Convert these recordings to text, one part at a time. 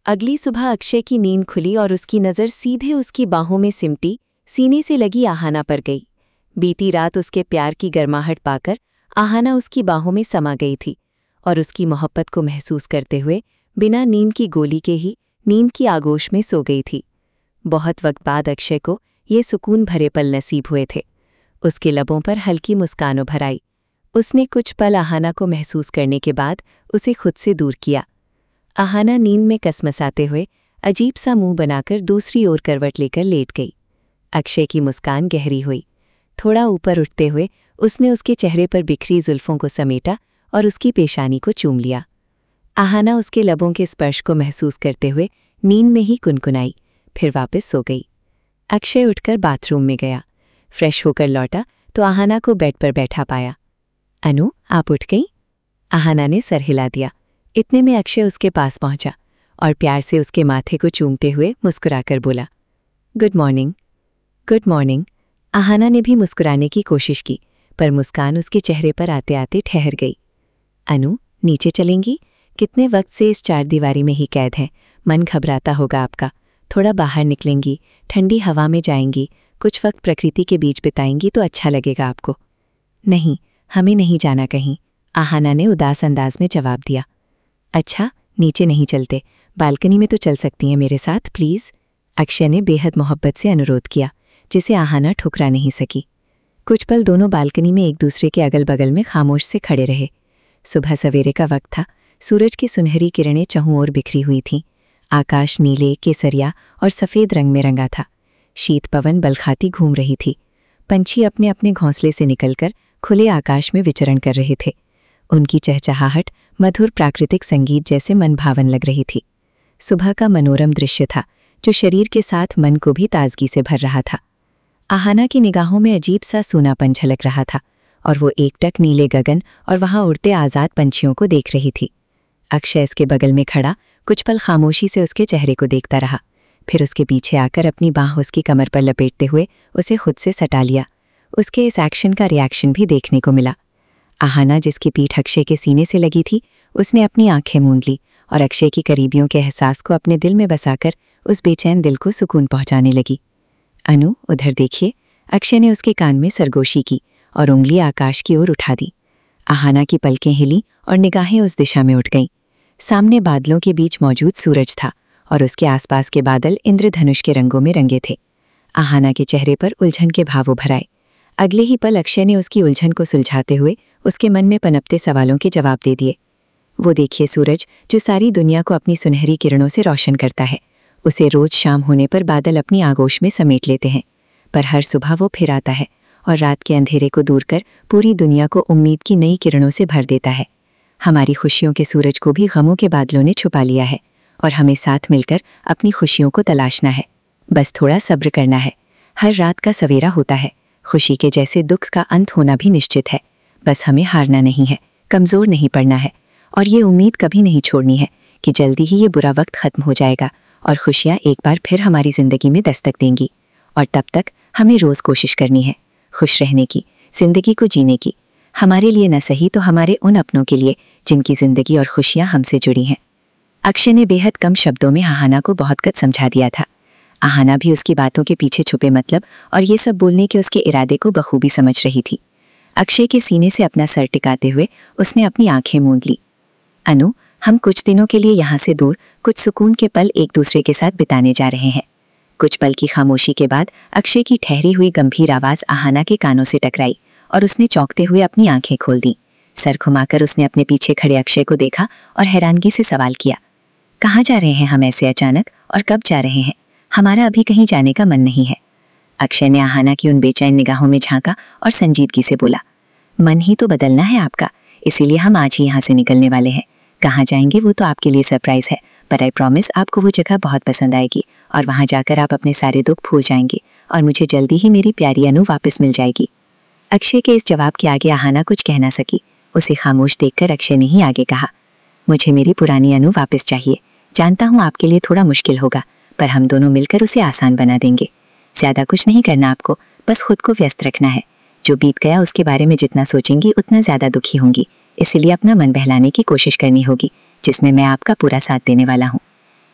अगली सुबह अक्षय की नींद खुली और उसकी नज़र सीधे उसकी बाहों में सिमटी सीने से लगी आहाना पर गई। बीती रात उसके प्यार की गर्माहट पाकर आहाना उसकी बाहों में समा गई थी और उसकी मोहब्बत को महसूस करते हुए बिना नींद की गोली के ही नींद की आगोश में सो गई थी। बहुत वक्त बाद अक्षय को ये सुकून भरे पल नसीब हुए थे। उसके लबों पर हल्की मुस्कान उभर आई। उसने कुछ पल आहाना को महसूस करने के बाद उसे खुद से दूर किया। आहाना नींद में कसमसाते हुए अजीब सा मुंह बनाकर दूसरी ओर करवट लेकर लेट गई। अक्षय की मुस्कान गहरी हुई। थोड़ा ऊपर उठते हुए उसने उसके चेहरे पर बिखरी जुल्फों को समेटा और उसकी पेशानी को चूम लिया। आहाना उसके लबों के स्पर्श को महसूस करते हुए नींद में ही कुनकुनाई, फिर वापस सो गई। अक्षय उठकर बाथरूम में गया। फ्रेश होकर लौटा तो आहाना को बेड पर बैठा पाया। अनु, आप उठ गई? आहाना ने सर हिला दिया। इतने में अक्षय उसके पास पहुंचा और प्यार से उसके माथे को चूमते हुए मुस्कुराकर बोला, good morning. Good morning. Aahana ने भी मुस्कुराने की कोशिश की, पर मुस्कान उसके चेहरे पर आते आते ठहर गई। अनु, नीचे चलेंगी? कितने वक्त से इस चारदीवारी में ही कैद हैं। मन घबराता होगा आपका। थोड़ा बाहर निकलेंगी, ठंडी हवा में जाएंगी, कुछ वक्त प्रकृति के बीच बिताएंगी तो अच्छा लगेगा आपको। नहीं, हमें नहीं जाना कहीं, आहाना ने उदास अंदाज में जवाब दिया। अच्छा, नीचे नहीं चलते, बालकनी में तो चल सकती हैं मेरे साथ प्लीज़, अक्षय ने बेहद मोहब्बत से अनुरोध किया, जिसे आहाना ठुकरा नहीं सकी। कुछ पल दोनों बालकनी में एक दूसरे के अगल बगल में खामोश से खड़े रहे। सुबह सवेरे का वक्त था। सूरज की सुनहरी किरणें चहुं ओर बिखरी हुई थीं। आकाश नीले, केसरिया और सफ़ेद रंग में रंगा था। शीत पवन बलखाती घूम रही थी। पंछी अपने अपने घोंसले से निकलकर खुले आकाश में विचरण कर रहे थे। उनकी चहचहाहट मधुर प्राकृतिक संगीत जैसे मनभावन लग रही थी। सुबह का मनोरम दृश्य था, जो शरीर के साथ मन को भी ताजगी से भर रहा था। आहाना की निगाहों में अजीब सा सूनापन झलक रहा था और वो एकटक नीले गगन और वहां उड़ते आज़ाद पंछियों को देख रही थी। अक्षय इसके बगल में खड़ा कुछ पल खामोशी से उसके चेहरे को देखता रहा, फिर उसके पीछे आकर अपनी बाँह उसकी कमर पर लपेटते हुए उसे खुद से सटा लिया। उसके इस एक्शन का रिएक्शन भी देखने को मिला। आहाना, जिसकी पीठ अक्षय के सीने से लगी थी, उसने अपनी आंखें मूंद ली और अक्षय की करीबियों के एहसास को अपने दिल में बसाकर उस बेचैन दिल को सुकून पहुंचाने लगी। अनु, उधर देखिए, अक्षय ने उसके कान में सरगोशी की और उंगली आकाश की ओर उठा दी। आहाना की पलकें हिली और निगाहें उस दिशा में उठ गईं। सामने बादलों के बीच मौजूद सूरज था और उसके आसपास के बादल इंद्रधनुष के रंगों में रंगे थे। आहाना के चेहरे पर उलझन के भाव उभर आए। अगले ही पल अक्षय ने उसकी उलझन को सुलझाते हुए उसके मन में पनपते सवालों के जवाब दे दिए। वो देखिए सूरज, जो सारी दुनिया को अपनी सुनहरी किरणों से रोशन करता है, उसे रोज शाम होने पर बादल अपनी आगोश में समेट लेते हैं, पर हर सुबह वो फिर आता है और रात के अंधेरे को दूर कर पूरी दुनिया को उम्मीद की नई किरणों से भर देता है। हमारी खुशियों के सूरज को भी गमों के बादलों ने छुपा लिया है और हमें साथ मिलकर अपनी खुशियों को तलाशना है। बस थोड़ा सब्र करना है। हर रात का सवेरा होता है। खुशी के जैसे दुख का अंत होना भी निश्चित है। बस हमें हारना नहीं है, कमज़ोर नहीं पड़ना है और ये उम्मीद कभी नहीं छोड़नी है कि जल्दी ही ये बुरा वक्त ख़त्म हो जाएगा और खुशियाँ एक बार फिर हमारी ज़िंदगी में दस्तक देंगी। और तब तक हमें रोज़ कोशिश करनी है, खुश रहने की, ज़िंदगी को जीने की। हमारे लिए न सही तो हमारे उन अपनों के लिए जिनकी ज़िंदगी और खुशियाँ हमसे जुड़ी हैं। अक्षय ने बेहद कम शब्दों में आहाना को बहुत कुछ समझा दिया था। आहाना भी उसकी बातों के पीछे छुपे मतलब और ये सब बोलने के उसके इरादे को बखूबी समझ रही थी। अक्षय के सीने से अपना सर टिकाते हुए उसने अपनी आंखें मूंद ली। अनु, हम कुछ दिनों के लिए यहाँ से दूर कुछ सुकून के पल एक दूसरे के साथ बिताने जा रहे हैं। कुछ पल की खामोशी के बाद अक्षय की ठहरी हुई गंभीर आवाज़ आहाना के कानों से टकराई और उसने चौंकते हुए अपनी आंखें खोल दी। सर घुमाकर उसने अपने पीछे खड़े अक्षय को देखा और हैरानगी से सवाल किया, कहाँ जा रहे हैं हम ऐसे अचानक और कब जा रहे हैं? हमारा अभी कहीं जाने का मन नहीं है। अक्षय ने आहाना की उन बेचैन निगाहों में झांका और संजीदगी से बोला, मन ही तो बदलना है आपका, इसीलिए हम आज ही यहाँ से निकलने वाले हैं। कहाँ जाएंगे वो तो आपके लिए सरप्राइज है, पर आई प्रॉमिस आपको वो जगह बहुत पसंद आएगी और वहाँ जाकर आप अपने सारे दुख भूल जाएंगे और मुझे जल्दी ही मेरी प्यारी अनु वापस मिल जाएगी। अक्षय के इस जवाब के आगे आहाना कुछ कह ना सकी। उसे खामोश देखकर अक्षय ने ही आगे कहा, मुझे मेरी पुरानी अनु वापस चाहिए। जानता हूँ आपके लिए थोड़ा मुश्किल होगा, पर हम दोनों मिलकर उसे आसान बना देंगे। ज़्यादा कुछ नहीं करना आपको, बस खुद को व्यस्त रखना है। जो बीत गया उसके बारे में जितना सोचेंगी उतना ज़्यादा दुखी होंगी, इसलिए अपना मन बहलाने की कोशिश करनी होगी, जिसमें मैं आपका पूरा साथ देने वाला हूँ।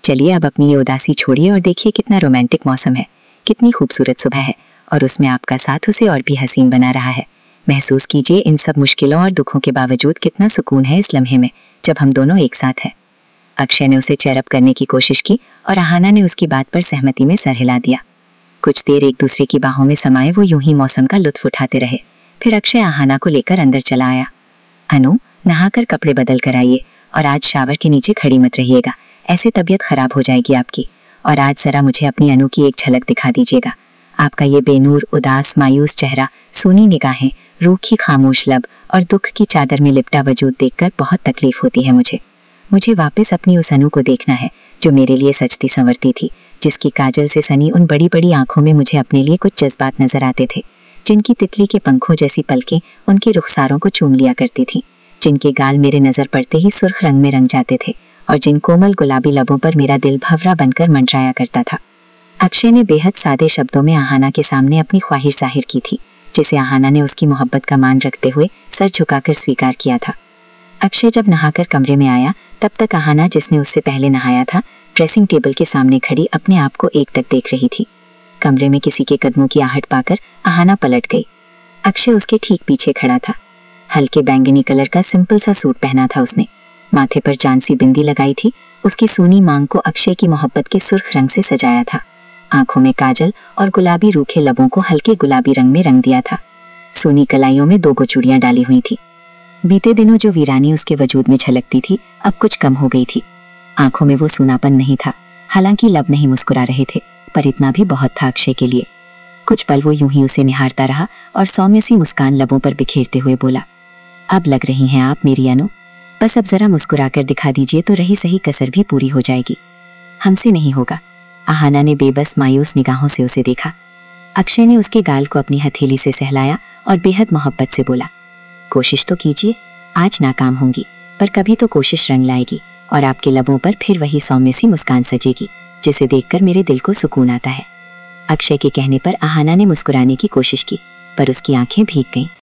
चलिए अब अपनी ये उदासी छोड़िए और देखिए कितना रोमांटिक मौसम है, कितनी खूबसूरत सुबह है और उसमें आपका साथ उसे और भी हसीन बना रहा है। महसूस कीजिए इन सब मुश्किलों और दुखों के बावजूद कितना सुकून है इस लम्हे में जब हम दोनों एक साथ हैं। अक्षय ने उसे चेयरअप करने की कोशिश की और आहाना ने उसकी बात पर सहमति में सर हिला दिया। कुछ देर एक दूसरे की बाहों में समाये वो यूं ही मौसम का लुत्फ उठाते रहे। फिर अक्षय आहाना को लेकर अंदर चला आया। अनु, नहाकर कपड़े बदल कर आइए और आज शावर के नीचे खड़ी मत रहिएगा, ऐसे तबीयत खराब हो जाएगी आपकी। और आज जरा मुझे अपनी अनु की एक झलक दिखा दीजिएगा। आपका ये बेनूर, उदास, मायूस चेहरा, सूनी निगाहें, रूखी खामोश लब और दुख की चादर में लिपटा वजूद देखकर बहुत तकलीफ होती है मुझे वापस अपनी उस अनु को देखना है जो मेरे लिए सजती संवरती थी, जिसकी काजल से सनी उन बड़ी बड़ी आंखों में मुझे अपने लिए कुछ जज्बात नजर आते थे, जिनकी तितली के पंखों जैसी पलकें उनके रुखसारों को चूम लिया करती थीं, जिनके गाल मेरे नजर पड़ते ही सुर्ख रंग में रंग जाते थे और जिन कोमल गुलाबी लबों पर मेरा दिल भंवरा बनकर मंडराया करता था। अक्षय ने बेहद सादे शब्दों में आहाना के सामने अपनी ख्वाहिश जाहिर की थी, जिसे आहाना ने उसकी मोहब्बत का मान रखते हुए सर झुकाकर स्वीकार किया था। अक्षय जब नहाकर कमरे में आया तब तक आहाना, जिसने उससे पहले नहाया था, ड्रेसिंग टेबल के सामने खड़ी अपने आप को एकटक देख रही थी। कमरे में किसी के कदमों की आहट पाकर आहाना पलट गई। अक्षय उसके ठीक पीछे खड़ा था। हल्के बैंगनी कलर का सिंपल सा सूट पहना था उसने, माथे पर चांद सी बिंदी लगाई थी, उसकी सूनी मांग को अक्षय की मोहब्बत के सुर्ख रंग से सजाया था। आंखों में काजल और गुलाबी रूखे लबों को हल्के गुलाबी रंग में रंग दिया था। सूनी कलाइयों में 2 चूड़ियां डाली हुई थी। बीते दिनों जो वीरानी उसके वजूद में छलकती थी अब कुछ कम हो गई थी। आंखों में वो सूनापन नहीं था, हालांकि लब नहीं मुस्कुरा रहे थे, पर इतना भी बहुत था अक्षय के लिए। कुछ पल वो यूं ही उसे निहारता रहा और सौम्य सी मुस्कान लबों पर बिखेरते हुए बोला, अब लग रही हैं आप मेरी अनु, बस अब जरा मुस्कुराकर दिखा दीजिए तो रही सही कसर भी पूरी हो जाएगी। हमसे नहीं होगा। आहाना ने बेबस मायूस निगाहों से उसे देखा। अक्षय ने उसके गाल को अपनी हथेली से सहलाया और बेहद मोहब्बत से बोला, कोशिश तो कीजिए, आज नाकाम होंगी पर कभी तो कोशिश रंग लाएगी और आपके लबों पर फिर वही सौम्य सी मुस्कान सजेगी जिसे देखकर मेरे दिल को सुकून आता है। अक्षय के कहने पर आहाना ने मुस्कुराने की कोशिश की पर उसकी आंखें भीग गईं।